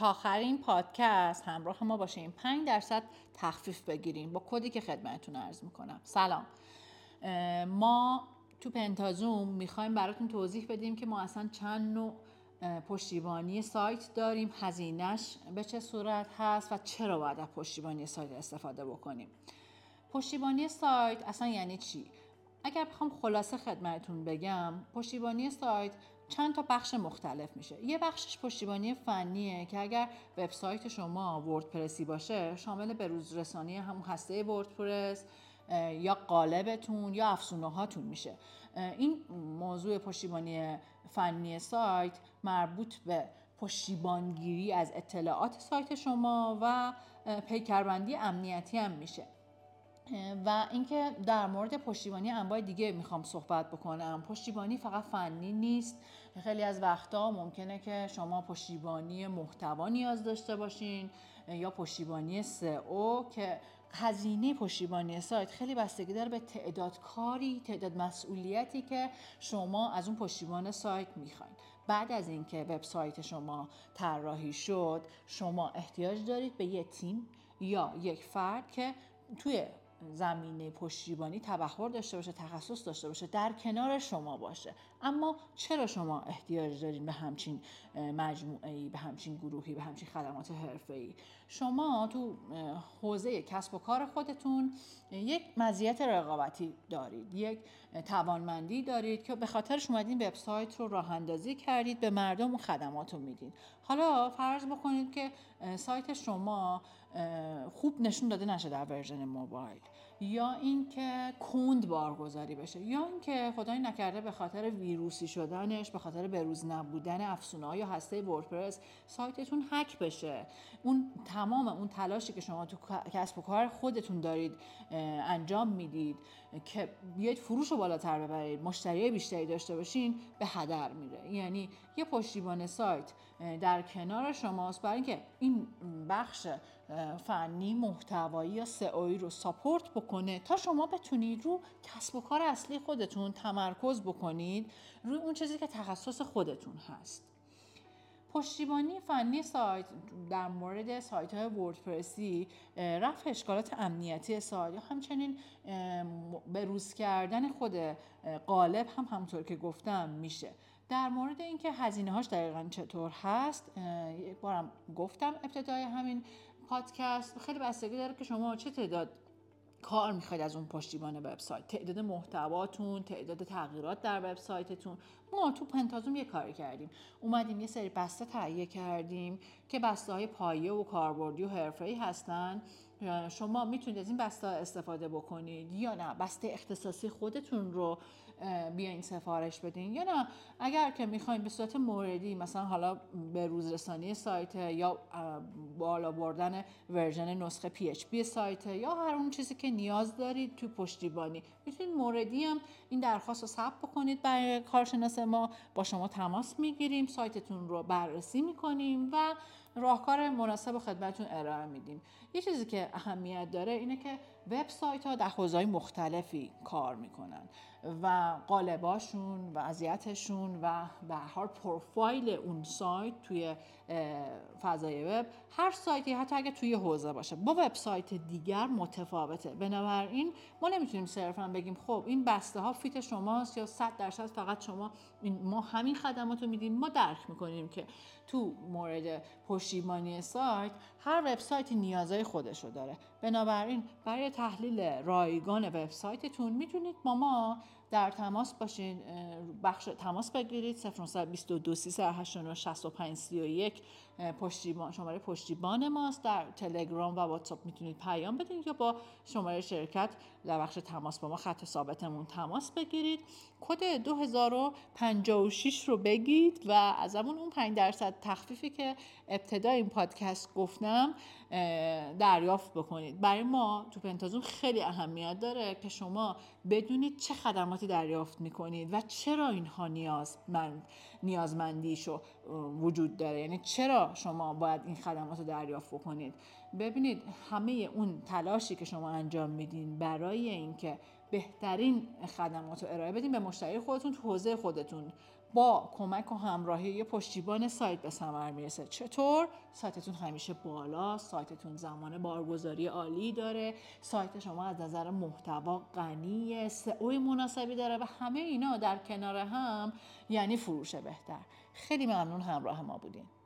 تا آخر این پادکست همراه ما باشین، 5% تخفیف بگیریم با کدی که خدمتتون عرض میکنم. سلام، ما تو پنتازوم میخوایم براتون توضیح بدیم که ما اصلا چند نوع پشتیبانی سایت داریم، هزینه‌اش به چه صورت هست و چرا باید از پشتیبانی سایت استفاده بکنیم. پشتیبانی سایت اصلا یعنی چی؟ اگر بخوام خلاصه خدمتتون بگم، پشتیبانی سایت چند تا بخش مختلف میشه. یه بخشش پشتیبانی فنیه که اگر وبسایت شما وردپرسی باشه، شامل بروز رسانی همون هسته وردپرس یا قالبتون یا افزونه هاتون میشه. این موضوع پشتیبانی فنی سایت مربوط به پشتیبانگیری از اطلاعات سایت شما و پیکربندی امنیتی هم میشه. و اینکه در مورد پشتیبانی انواع دیگه میخوام صحبت بکنم. پشتیبانی فقط فنی نیست. خیلی از وقتا ممکنه که شما پشتیبانی محتوا نیاز داشته باشین یا پشتیبانی SEO که هزینه پشتیبانی سایت خیلی بستگی داره به تعداد کاری، تعداد مسئولیتی که شما از اون پشتیبان سایت میخواین. بعد از اینکه وبسایت شما طراحی شد، شما احتیاج دارید به یه تیم یا یک فرد که توی زمینه پشتیبانی تبحر داشته باشه، تخصص داشته باشه، در کنار شما باشه. اما چرا شما احتیاج دارین به همچین مجموعه‌ای، به همچین گروهی، به همچین خدمات حرفه‌ای؟ شما تو حوزه کسب و کار خودتون یک مزیت رقابتی دارید، یک توانمندی دارید که به خاطرش اومدین وبسایت رو راه اندازی کردید، به مردم و خدمات رو میدین. حالا فرض بکنید که سایت شما خوب نشون داده نشه در ورژن موبایل، یا اینکه کند بارگذاری بشه، یا اینکه خدای نکرده به خاطر ویروسی شدنش، به خاطر بروز نبودن افزونه‌ها یا هسته وردپرس سایتتون هک بشه. تمام اون تلاشی که شما تو کسب و کار خودتون دارید انجام میدید که بیاید فروش رو بالاتر ببرید، مشتریای بیشتری داشته باشین، به هدر میره. یعنی یه پشتیبان سایت در کنار شماست برای اینکه این بخش فنی محتوایی یا SEO رو ساپورت بکنه تا شما بتونید رو کسب و کار اصلی خودتون تمرکز بکنید، روی اون چیزی که تخصص خودتون هست. پشتیبانی فنی سایت در مورد سایت های وردپرسی، رفع اشکالات امنیتی سایت یا همچنین بروز کردن خود قالب هم همونطور که گفتم میشه. در مورد اینکه هزینه هاش دقیقاً چطور هست، یک بارم گفتم ابتدای همین پادکست، خیلی بستگی داره که شما چه تعداد کار میخواید از اون پشتیبان وبسایت، تعداد محتواتون، تعداد تغییرات در وبسایتتون. ما تو پنتازوم یه کاری کردیم، اومدیم یه سری بسته تهیه کردیم که بسته های پایه و کاربردی و حرفه‌ای هستن. شما میتونید از این بسته استفاده بکنید یا نه بسته اختصاصی خودتون رو بیاین سفارش بدین، یا نه اگر که میخواین به صورت موردی، مثلا حالا به روز رسانی سایت یا بالا بردن ورژن نسخه PHP سایت یا هر اون چیزی که نیاز دارید تو پشتیبانی، میتونید موردی هم این درخواست رو ثبت بکنید برای کارشناس ما. با شما تماس میگیریم، سایتتون رو بررسی میکنیم و راهکار مناسب خدمتتون ارائه میدیم. یه چیزی که اهمیت داره اینه که وبسایت ها در حوزه‌های مختلفی کار میکنن و قالباشون، وضعیتشون و به هر حال پروفایل اون سایت توی فضای وب، هر سایتی حتی اگه توی حوزه باشه با وبسایت دیگر متفاوته. بنابراین ما نمیتونیم صرفا بگیم خب این بسته ها فیت شماست یا 100% فقط شما ما همین خدمات رو میدیم. ما درک میکنیم که تو مورد پشتیبانی سایت هر وبسایتی نیازهای خودشو داره. بنابراین برای تحلیل رایگان وبسایتتون میتونید با ما در تماس باشید، بخش تماس بگیرید. 0922 389 6531 شماره پشتیبان ماست. در تلگرام و واتساپ میتونید پیام بدید یا با شماره شرکت در بخش تماس با ما، خط ثابتمون، تماس بگیرید. کد 2056 رو بگید و از اون 5% تخفیفی که ابتدای این پادکست گفتم دریافت بکنید. برای ما تو پنتازوم خیلی اهمیت داره که شما بدونید چه خدماتی دریافت میکنید و چرا اینها نیازمندیشو وجود داره، یعنی چرا شما باید این خدمات رو دریافت بکنید. ببینید همه اون تلاشی که شما انجام میدین برای اینکه بهترین خدمات رو ارائه بدین به مشتری خودتون تو حوزه خودتون، با کمک و همراهی یه پشتیبان سایت به ثمر میرسه. چطور؟ سایتتون همیشه بالا، سایتتون زمان بارگذاری عالی داره، سایت شما از نظر محتوا غنیه، سئو مناسبی داره و همه اینا در کنار هم یعنی فروش بهتر. خیلی ممنون همراه ما بودین.